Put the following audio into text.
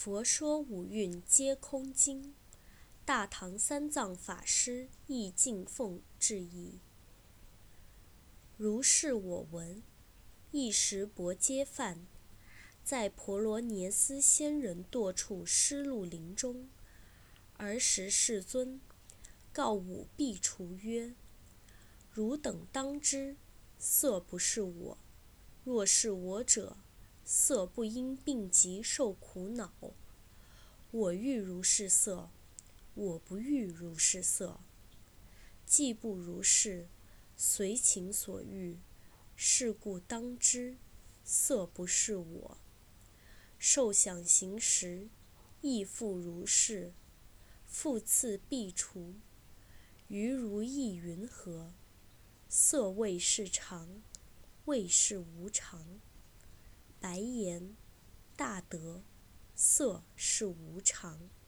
佛说五蕴皆空经，大唐三藏法师译净凤致译。如是我闻，一时薄揭梵，在婆罗涅斯仙人堕处失鹿林中，儿时世尊告五苾芻曰：汝等当知，色不是我，若是我者，色不应病疾受苦恼。我欲如是色，我不欲如是色。既不如是，随情所欲，是故当知，色不是我。受想行识，亦复如是。复次苾芻，于如意云何？色谓是常，谓是无常。白言：大德，色是无常。